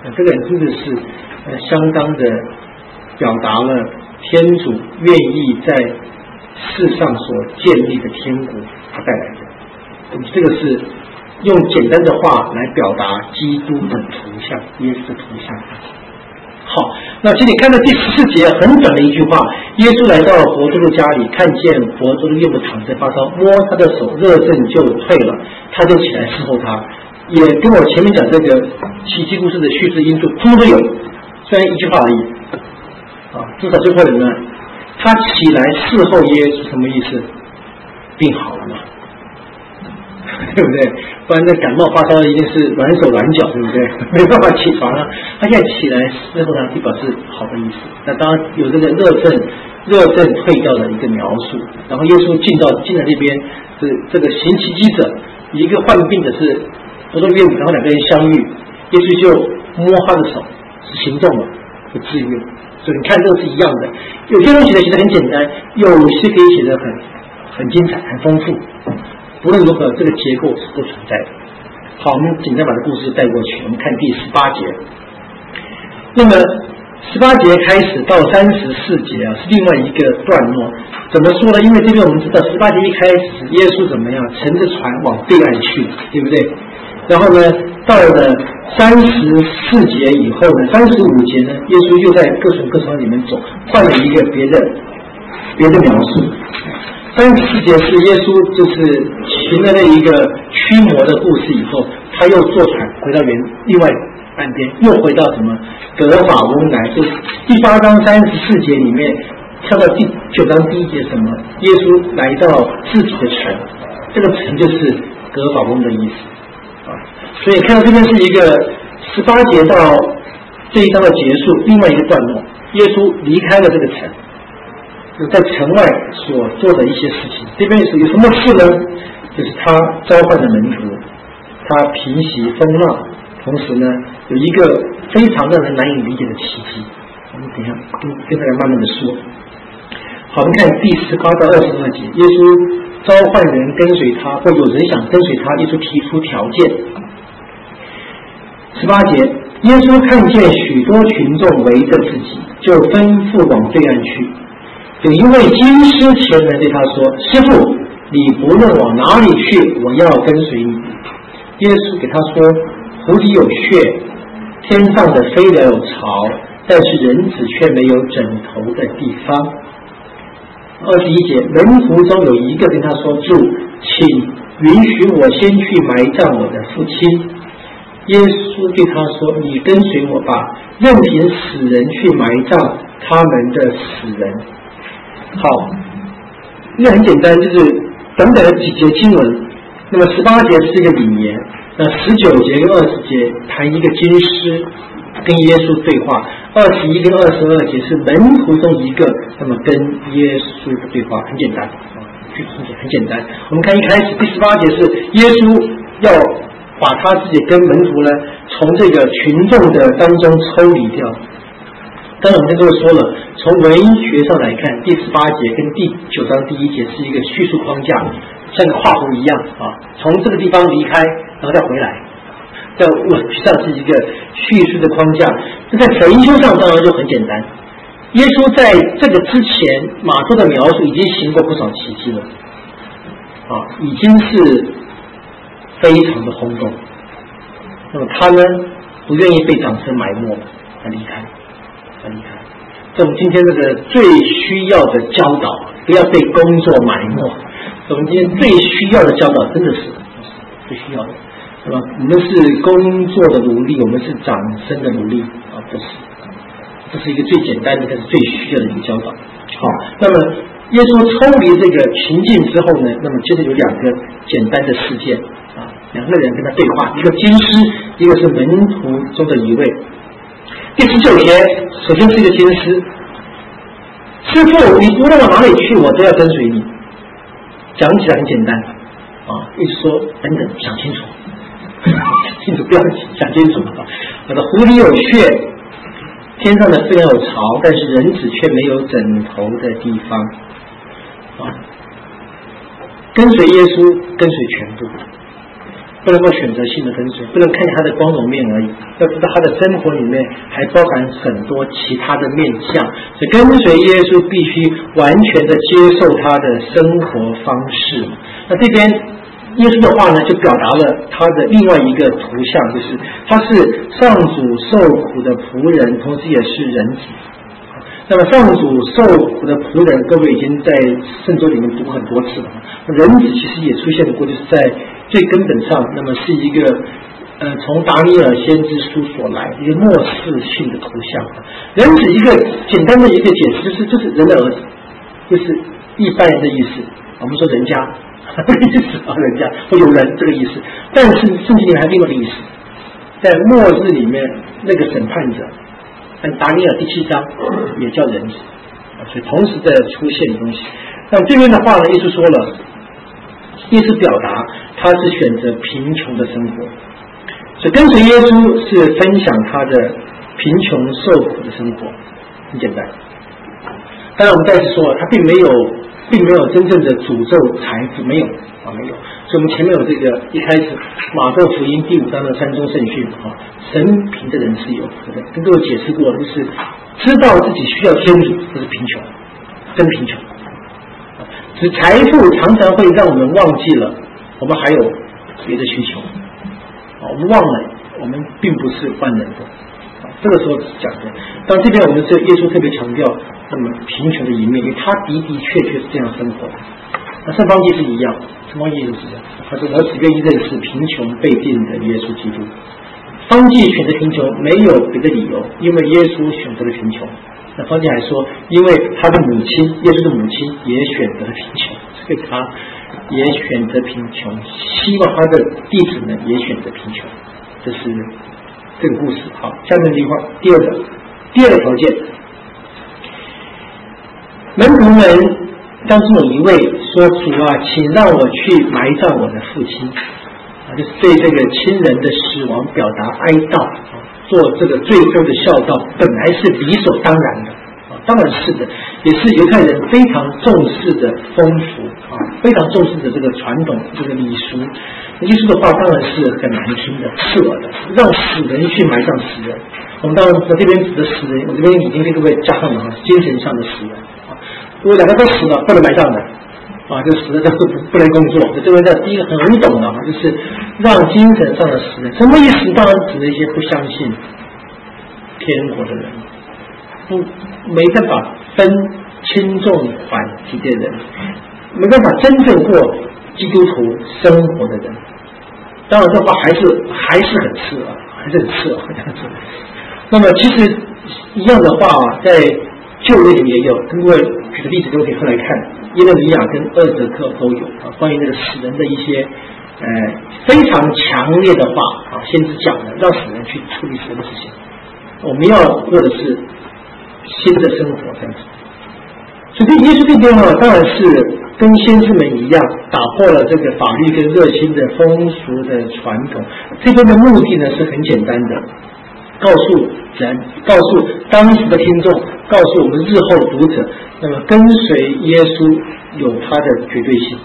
那这个人真的是呃相当的表达了天主愿意在世上所建立的天国他带来的。这个是用简单的话来表达基督的图像，耶稣的图像。好，那请你看到第十四节很短的一句话，耶稣来到伯多禄家里，看见伯多禄岳母躺在发烧，摸他的手，热症就退了，他就起来侍候他。也跟我前面讲这个奇迹故事的叙事因素通通都有，虽然一句话而已啊，至少最后人呢，他起来侍候耶稣，什么意思？病好了嘛，对不对？不然那感冒发烧一定是软手软脚，对不对？没办法起床啊。他现在起来之后呢，就表示好的意思。那当然有这个热症，热症退掉的一个描述。然后耶稣进到进来那边是这个行奇迹者，一个患病的是伯多禄岳母，然后两个人相遇，耶稣就摸他的手，是行动了，不治愈。所以你看这个是一样的。有些东西呢写得很简单，有些可以写得很很精彩、很丰富。无论如何，这个结构是不存在的。好，我们简单把这故事带过去。我们看第十八节。那么十八节开始到三十四节啊，是另外一个段落。怎么说呢？因为这边我们知道，十八节一开始，耶稣怎么样乘着船往对岸去，对不对？然后呢，到了三十四节以后呢，三十五节呢，耶稣又在各种各场里面走，换了一个别的别的描述。三十四节是耶稣就是行了那一个驱魔的故事以后，他又坐船回到原另外岸边，又回到什么葛法翁来，就是第八章三十四节里面跳到第九章第一节什么？耶稣来到自己的城，这个城就是葛法翁的意思啊。所以看到这边是一个十八节到这一章的结束，另外一个段落，耶稣离开了这个城。在城外所做的一些事情，这边是有什么事呢？就是他召唤的门徒，他平息风浪，同时呢有一个非常让人难以理解的奇迹。我们等一下跟跟大家慢慢的说。好，我们看第十八到二十二节，耶稣召唤人跟随他，或有人想跟随他，耶稣提出条件。十八节，耶稣看见许多群众围着自己，就吩咐往对岸去。有一位经师前来对他说：“师父，你不论往哪里去，我要跟随你。”耶稣给他说：“湖里有穴，天上的飞鸟有巢，但是人子却没有枕头的地方。”二十一节，门徒中有一个跟他说：“主，请允许我先去埋葬我的父亲。”耶稣对他说：“你跟随我吧，任凭死人去埋葬他们的死人。”好，那很简单，就是短短的几节经文。那么十八节是一个引言，那十九节跟二十节谈一个经师跟耶稣对话，二十一跟二十二节是门徒中一个，那么跟耶稣的对话，很简单啊，很简单。我们看一开始第十八节是耶稣要把他自己跟门徒呢从这个群众的当中抽离掉。当然我们刚才说了，从文学上来看，第十八节跟第九章第一节是一个叙述框架，像个画弧一样啊，从这个地方离开，然后再回来。在文学上是一个叙述的框架。那在神修上当然就很简单，耶稣在这个之前，马太的描述已经行过不少奇迹了，啊，已经是非常的轰动。那么他呢，不愿意被掌声埋没，他离开。离开，这我们今天这个最需要的教导，不要被工作埋没。我们今天最需要的教导，真的是最需要的，是吧？我们是工作的奴隶，我们是掌声的奴隶啊，不是。这是一个最简单的，但是最需要的一个教导。好，那么耶稣抽离这个情境之后呢，那么接着有两个简单的事件啊，两个人跟他对话，一个经师，一个是门徒中的一位。第十九节，首先是一个经师，师父，你无论往哪里去，我都要跟随你。讲起来很简单啊，一直说等等，想清楚，想清楚，不要想清楚啊。好的，湖里有穴，天上的飞鸟有巢，但是人子却没有枕头的地方啊。跟随耶稣，跟随全部。 不能够选择性的跟随，不能看见他的光荣面而已，要知道他的生活里面还包含很多其他的面向。所以跟随耶稣必须完全的接受他的生活方式。那这边耶稣的话呢，就表达了他的另外一个图像，就是他是上主受苦的仆人，同时也是人子。那么上主受苦的仆人，各位已经在圣经里面读很多次了。人子其实也出现过，就是在最根本上，那么是一个呃从达尼尔先知书所来一个末世性的图像。人子一个简单的一个解释，就是就是人的儿子，就是一般人的意思。我们说人家这个意思啊，人家或有人这个意思。但是圣经里面还有另外一个意思，在末日里面那个审判者。但达尼尔第七章也叫人子，所以同时在出现的东西。那这边的话呢，耶稣说了，耶稣表达他是选择贫穷的生活，所以跟随耶稣是分享他的贫穷受苦的生活，很简单。当然我们再次说，他并没有并没有真正的诅咒财富，没有啊，没有。所以我们前面有这个一开始马可福音第五章的三宗圣训啊，神贫的人是有福的，跟各位解释过，就是知道自己需要天主，这是贫穷，真贫穷。只财富常常会让我们忘记了我们还有别的需求啊，我们忘了我们并不是万能的啊，这个时候讲的。但这边我们这耶稣特别强调那么贫穷的一面，因为他的的确确是这样生活的。那圣方济是一样，圣方济也是一样。他说：“我只愿意认识贫穷被定的耶稣基督。”方济选择贫穷没有别的理由，因为耶稣选择了贫穷。那方济还说，因为他的母亲，耶稣的母亲也选择了贫穷，所以他也选择贫穷，希望他的弟子们也选择贫穷。这是这个故事。好，下面这句话，第二个，第二个条件，门徒们当中有一位说：“主啊，请让我去埋葬我的父亲。”啊，就是对这个亲人的死亡表达哀悼，啊，做这个最后的孝道，本来是理所当然的，啊，当然是的，也是犹太人非常重视的风俗，啊，非常重视的这个传统，这个礼俗。耶稣的话当然是很难听的、刺耳的，让死人去埋葬死人。我们当然我这边指的死人，我这边已经跟各位加上了啊，精神上的死人。如果两个都死了，不能埋葬的，啊，就死了都不不能工作。这边的第一个很容易懂的啊，就是让精神上的死人，什么意思？当然指那些不相信天国的人，不没办法分轻重缓急的人，没办法真正过基督徒生活的人。当然，这话还是还是很刺耳，还是很刺耳这样子。那么，其实一样的话，在旧约里面也有，跟各位举的例子都可以后来看，耶勒米亚跟厄则克都有啊，关于那个死人的一些呃非常强烈的话啊，先知讲的，让死人去处理死人的事情。我们要过的是新的生活这样子。所以耶稣这边呢，当然是跟先知们一样，打破了这个法律跟热心的风俗的传统。这边的目的呢是很简单的，告诉人，告诉当时的听众，告诉我们日后的读者，那么跟随耶稣有他的绝对性，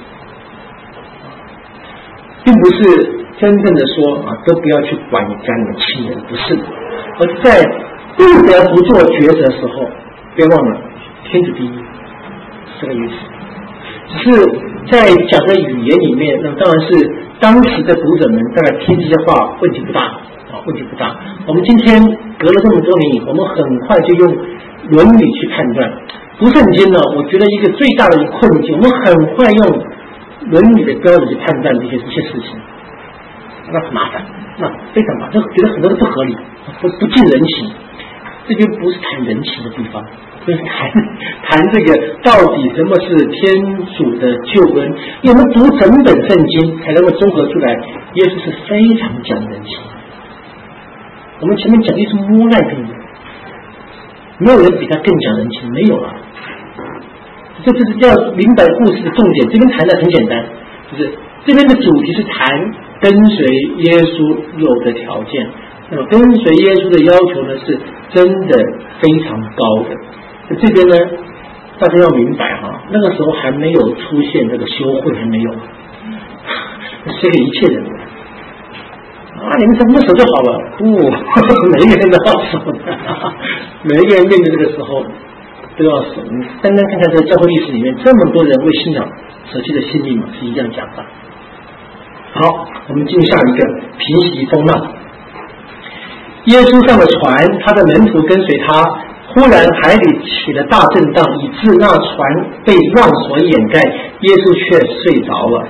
并不是真正的说啊，都不要去管你家里的亲人，不是的，而是在不得不做抉择的时候，别忘了天主第一，这个意思。只是在讲的语言里面，那当然是当时的读者们大概听这些话问题不大啊，问题不大。我们今天隔了这么多年，我们很快就用伦理去判断。读圣经呢，我觉得一个最大的一个困境，我们很快用伦理的标准去判断这些这些事情，那很麻烦，那非常麻烦，觉得很多都不合理，不不近人情。这边不是谈人情的地方，所以谈谈这个到底什么是天主的救恩。因为我们读整本圣经才能够综合出来，耶稣是非常讲人情。我们前面讲的是摸赖病的，没有人比他更讲人情，没有啊。这这是要明白故事的重点。这边谈的很简单，就是这边的主题是谈跟随耶稣有的条件。那么跟随耶稣的要求呢，是真的非常高的。这边呢，大家要明白哈，那个时候还没有出现这个修会，还没有，是给一切人的。 啊，你们怎么守就好了？不，每一个人都要守的，每一个人面对这个时候都要守。你单单看看这个教会历史里面，这么多人为信仰舍弃的性命嘛，是一样讲的。好，我们进下一个平息风浪。耶稣上了船，他的门徒跟随他，忽然海里起了大震荡，以致那船被浪所掩盖，耶稣却睡着了。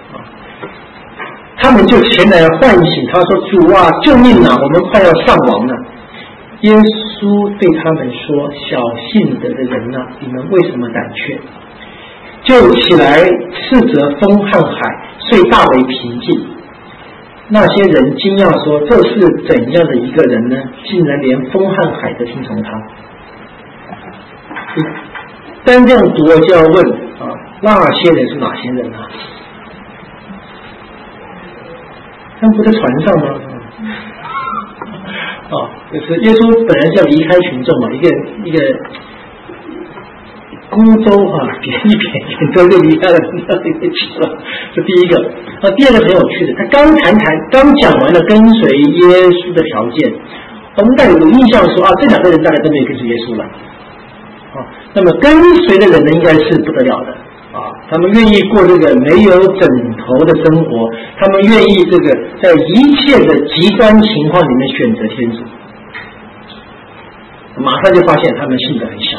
他们就前来唤醒他，说：“主啊，救命啊！我们快要上亡了。”耶稣对他们说：“小信德的人啊，你们为什么胆怯？”就起来斥责风和海，遂大为平静。那些人惊讶说：“这是怎样的一个人呢？竟然连风和海都听从他。”单这样读就要问啊，那些人是哪些人啊？他们不在船上吗？啊，就是耶稣本来是要离开群众嘛，一个一个孤舟啊，扁一扁扁舟就离开了那里面去了。这第一个。啊，第二个很有趣的，他刚谈谈刚讲完了跟随耶稣的条件，我们大概有印象说啊，这两个人大概都没有跟随耶稣了。啊，那么跟随的人呢，应该是不得了的。啊，他们愿意过这个没有枕头的生活，他们愿意这个在一切的极端情况里面选择天主，马上就发现他们性格很小，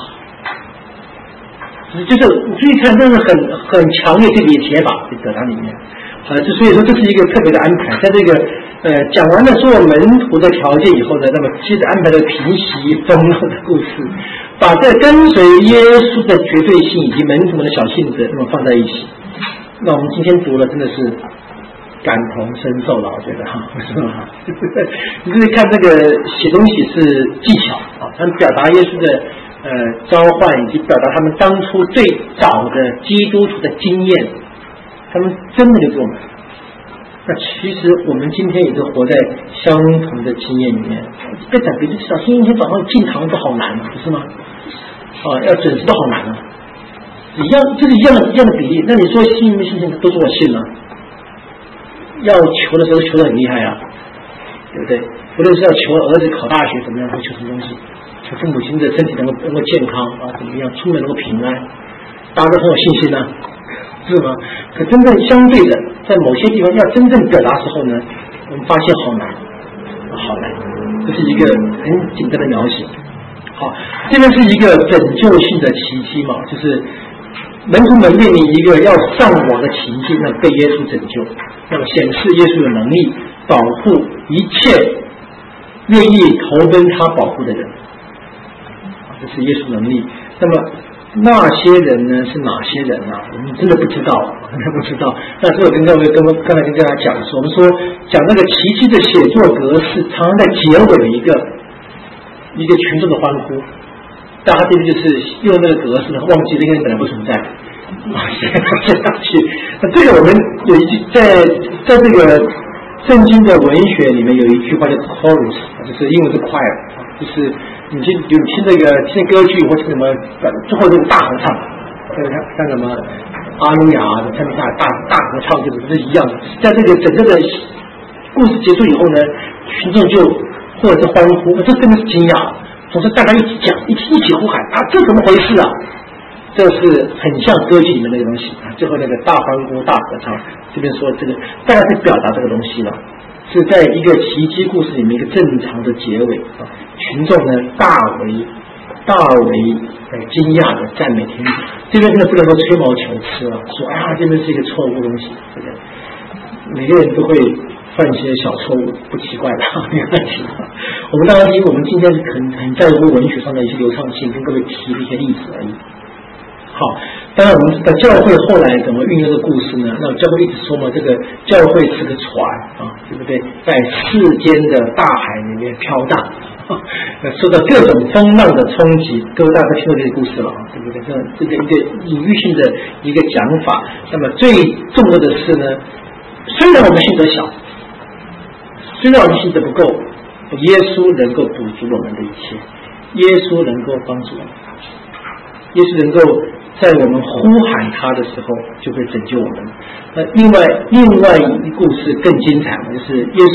就是你注意看，这是很很强烈这个写法在表达里面，啊，就所以说这是一个特别的安排，在这个呃讲完了所有门徒的条件以后呢，那么接着安排了平息风浪的故事。把这跟随耶稣的绝对性以及门徒们的小性子那么放在一起，那我们今天读了真的是感同身受了，我觉得哈，是吧？你就是看这个写东西是技巧啊，他们表达耶稣的呃召唤以及表达他们当初最早的基督徒的经验，他们真的就跟我们。那其实我们今天也是活在相同的经验里面。再讲别的，小心一天早上进堂都好难，不是吗？啊，要准时都好难啊！一样，就是一样的一样的比例。那你说信不信？都说我信了。要求的时候求得很厉害啊，对不对？无论是要求儿子考大学怎么样，会求什么东西？求父母亲的身体能够能够健康啊，怎么样？出门能够平安，大家都很有信心啊。是吗？可真正相对的，在某些地方要真正表达时候呢，我们发现好难，好难。这是一个很简单的描写。好，这边是一个拯救性的奇迹嘛，就是门徒们面临一个要上网的情境，那被耶稣拯救，那么显示耶稣有能力保护一切愿意投奔他保护的人，这是耶稣能力。那么那些人呢是哪些人啊？我们真的不知道，真的不知道。但是我跟各位跟刚才跟大家讲说，我们说讲那个奇迹的写作格式，常常在结尾的一个一个群众的欢呼，大家这边就是用那个格式呢，忘记那个人本来不存在，啊，写下去。那这个我们有一句在在这个圣经的文学里面有一句话叫 chorus， 就是英文是 choir， 就是你听有听这个听歌剧或是什么，最后这个大合唱，像像什么阿努亚啊，他们大大大合唱，这个是一样的。在这个整个的故事结束以后呢，群众就或者是欢呼，这真的是惊讶，总是大家一起讲，一起一起呼喊啊，这怎么回事啊？这是很像歌剧里面那个东西啊，最后那个大欢呼、大合唱，这边说这个大概是表达这个东西了。是在一个奇迹故事里面一个正常的结尾啊，群众呢大为大为呃惊讶的赞美天主，这边真的不能够吹毛求疵了，说啊这边是一个错误的东西，对不对？每个人都会犯一些小错误，不奇怪的，没关系的。我们当然因为我们今天很很在乎文学上的一些流畅性，跟各位提一些例子而已。好，当然我们的教会后来怎么运用这个故事呢？那教会一直说嘛，这个教会是个船啊，对不对？在世间的大海里面飘荡，啊、受到各种风浪的冲击。各位大家听到这个故事了啊，对不对？这这个一个隐喻性的一个讲法。那么最重要的是呢，虽然我们性格小，虽然我们性格不够，耶稣能够补足我们的一切，耶稣能够帮助我们，耶稣能够在我们呼喊他的时候就会拯救我们。那另外另外一故事更精彩，就是耶稣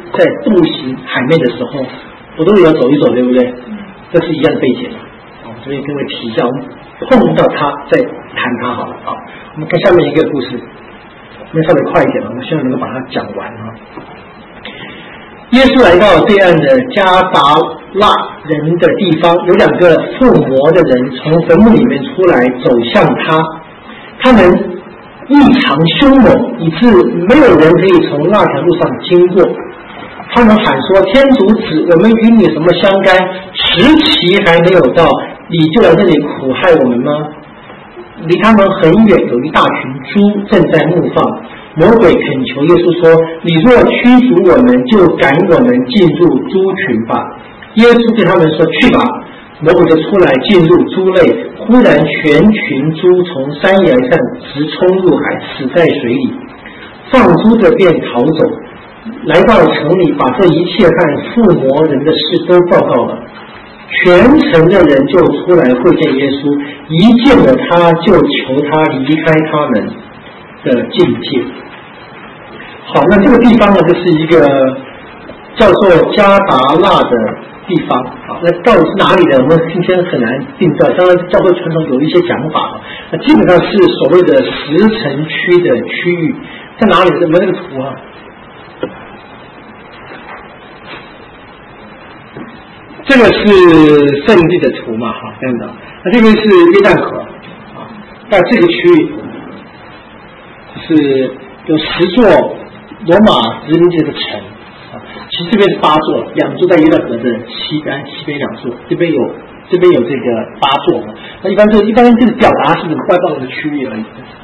在步行海面的时候，我都要走一走，对不对？这是一样的背景啊。这边跟我提一下，我们碰到它再谈它好了啊。我们看下面一个故事，那稍微快一点了，我们希望能够把它讲完啊。耶稣来到对岸的加达拉人的地方，有两个附魔的人从坟墓里面出来，走向他。他们异常凶猛，以致没有人可以从那条路上经过。他们喊说：“天主子，我们与你什么相干？时期还没有到，你就来这里苦害我们吗？”离他们很远，有一大群猪正在牧放。魔鬼恳求耶稣说：“你若驱逐我们，就赶我们进入猪群吧。”耶稣对他们说：“去吧。”魔鬼就出来进入猪类，忽然全群猪从山崖上直冲入海，死在水里。放猪的便逃走，来到城里，把这一切和附魔人的事都报告了。全城的人就出来会见耶稣，一见了他就求他离开他们的境界。好，那这个地方呢，就是一个叫做加达纳的地方。好，那到底是哪里呢？我们今天很难定断。当然，教会传统有一些讲法，那基本上是所谓的十城区的区域，在哪里？有没有那个图啊？这个是圣地的图嘛，哈，这样的。那这边是约旦河啊，在这个区域是有十座罗马殖民地的城啊，其实这边是八座，两座在约旦河的西边，西边两座，这边有这边有这个八座。那一般这一般这个表达是外邦人的区域而已。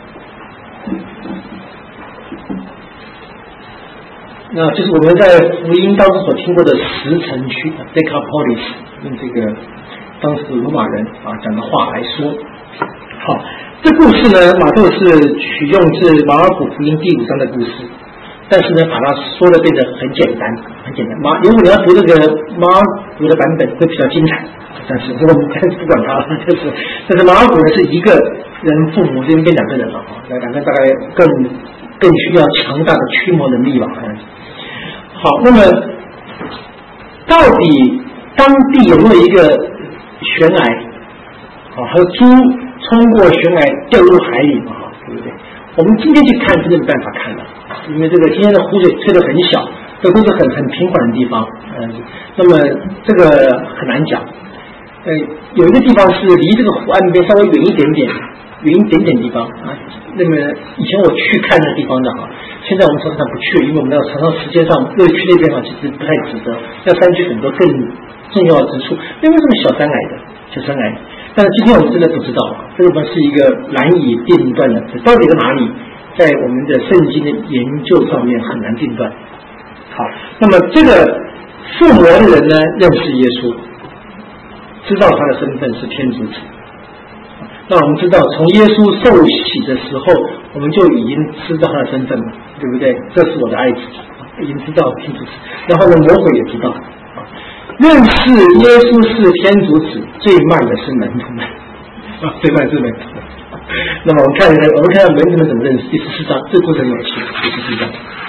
那就是我们在福音当中所听过的十城区 Decapolis， 用这个当时罗马人啊讲的话来说。好，这故事呢，马窦是取用自马尔谷福音第五章的故事，但是呢，把它说的变得很简单，很简单。马如果你要读这个马尔谷的版本，会比较精彩。但是我们暂时不管它了，就是，但是马尔谷呢是一个人父母这边变两个人了啊，那两个大概更更需要强大的驱魔能力吧。好，那么到底当地有没有一个悬崖？好，还有猪冲过悬崖掉入海里嘛？对不对？我们今天去看真的没办法看了，因为这个今天的湖水吹得很小，这都是很很平缓的地方。嗯，那么这个很难讲。呃，有一个地方是离这个湖岸边稍微远一点点，远一点点地方啊。那么以前我去看那个地方的哈，现在我们常常不去，因为我们要常常时间上为了去那边嘛，其实不太值得。要山区很多更重要之处，因为什么小山崖的小山崖，但是今天我们真的不知道啊，这个地方是一个难以定断的，到底在哪里，在我们的圣经的研究上面很难定断。好，那么这个附魔的人呢，认识耶稣，知道他的身份是天主子。那我们知道，从耶稣受洗的时候，我们就已经知道他的身份了，对不对？这是我的爱子，已经知道天主子。然后呢，魔鬼也知道，认识耶稣是天主子，最慢的是门徒们，啊，最慢是门徒们。那么我们看一下，我们看看门徒们怎么认识。第十四章，这个过程有趣。第十四章。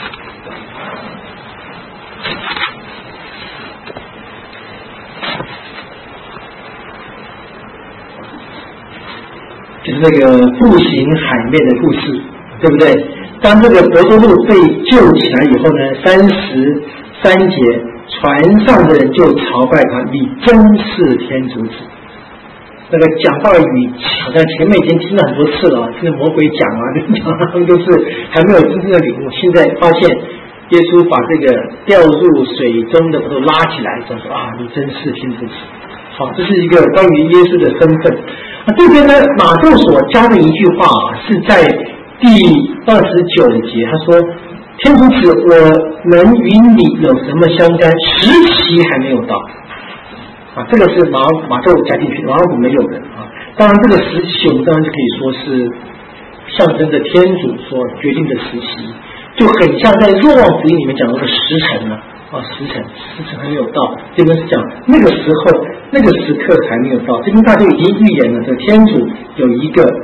就是那个步行海面的故事，对不对？当这个伯多禄被救起来以后呢，三十三节，船上的人就朝拜他，你真是天主子。那个讲话语好像前面已经听了很多次了，听魔鬼讲啊，讲他们都是还没有真正的领悟。现在发现耶稣把这个掉入水中的都拉起来，就说啊，你真是天主子。好，这是一个关于耶稣的身份。那这边呢，马窦所加的一句话是在第二十九节，他说：“天主子，我们与你有什么相干？时期还没有到。”啊，这个是马马窦加进去，马尔谷没有的啊。当然，这个时期我们当然就可以说是象征着天主所决定的时期，就很像在若望福音里面讲的那个时辰呢。啊，时辰，时辰还没有到。这边是讲那个时候、那个时刻还没有到。这边大家已经预言了，这天主有一个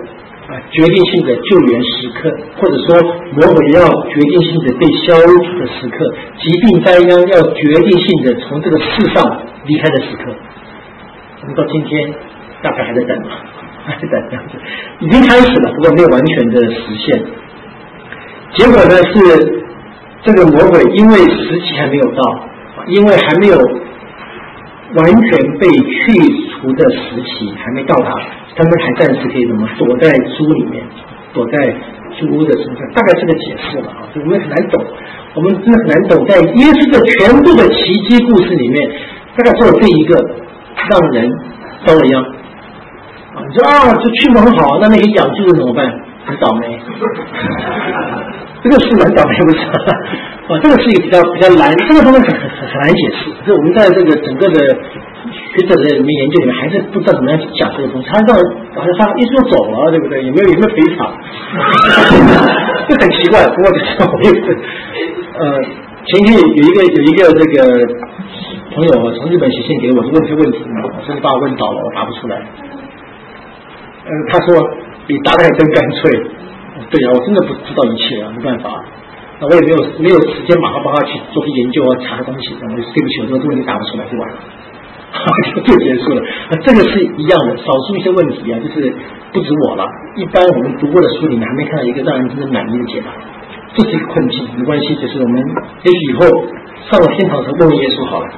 啊决定性的救援时刻，或者说魔鬼要决定性的被消除的时刻，疾病灾殃要决定性的从这个世上离开的时刻。我们到今天大概还在等嘛，还在等这样子，已经开始了，不过没有完全的实现。结果呢是这个魔鬼因为时期还没有到，因为还没有完全被去除的时期还没到达，他们还暂时可以怎么躲在猪里面，躲在猪的身上，大概这个解释了啊，就我们很难懂，我们真的很难懂，在耶稣的全部的奇迹故事里面，大概只有这一个让人遭了殃啊！你说啊，这驱魔很好，那那些养猪的怎么办？很倒霉，这个是蛮倒霉不是啊？这个是一个比较比较难，这个方面很很很难解释。可是我们在这个整个的学者的里面研究里面，还是不知道怎么样去讲这个东西。他让好像他一说走了，对不对？有没有有没有赔偿？这很奇怪。不过就是我也是，呃，前天有一个有一个这个朋友从日本写信给我，就问这问题嘛，我说你把我问倒了，我答不出来。呃，他说你答得还真干脆。对啊，我真的不知道一切啊，没办法。那我也没有没有时间马上帮他去做些研究啊，查东西。然后对不起，我这个问题答不出来就完了，就就结束了。那这个是一样的，少数一些问题啊，就是不止我了。一般我们读过的书里面还没看到一个让人真正满意的解答，这是一个困境。没关系，就是我们也许以后上了天堂的时候问问耶稣好了。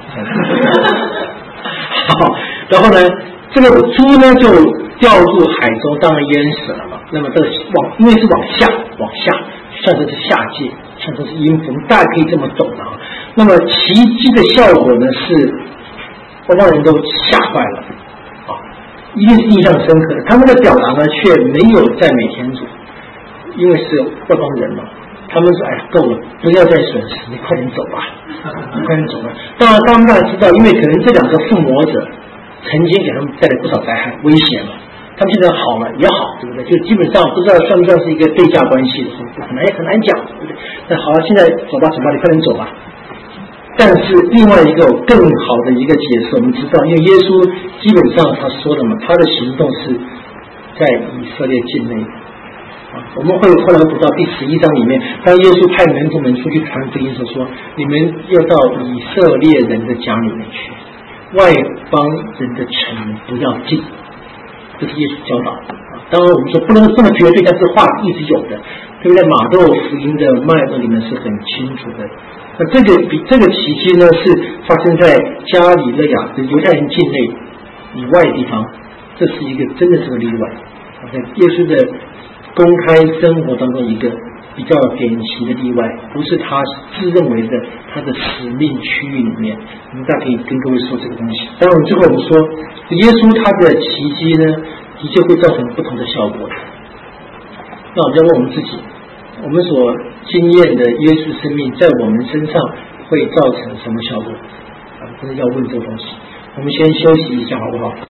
好，然后呢，这个猪呢就掉入海中，当然淹死了嘛。那么这个往，因为是往下，往下，象征是下界，象征是阴符，大家可以这么懂啊。那么奇迹的效果呢，是外邦人都吓坏了啊，一定是印象深刻的。他们的表达呢，却没有赞美天主，因为是外邦人嘛。他们说：“哎呀，够了，不要再损失，你快点走吧，你快点走吧。”当然，他们当然知道，因为可能这两个附魔者曾经给他们带来不少灾害、危险了。他们现在好了也好，对不对？就基本上不知道算不算是一个对价关系的，很难也很难讲，对不对？那好，现在走吧，走吧，你快点走吧。但是另外一个更好的一个解释，我们知道，因为耶稣基本上他说的嘛，他的行动是在以色列境内啊。我们会后来读到第十一章里面，当耶稣派门徒们出去传福音时说，你们要到以色列人的家里面去，外邦人的城不要进。这是耶稣教导啊，当然我们说不能这么绝对，但是话一直有的，对不对？马窦福音的脉络里面是很清楚的。那这个比这个奇迹呢，是发生在加里肋亚的犹太人境内以外的地方，这是一个真的是个例外，在耶稣的公开生活当中一个比较典型的例外，不是他自认为的他的使命区域里面。我们大家可以跟各位说这个东西。当然最后我们说耶稣他的奇迹呢，的确会造成不同的效果。那我们要问我们自己，我们所经验的耶稣生命在我们身上会造成什么效果啊？真的要问这个东西。我们先休息一下好不好？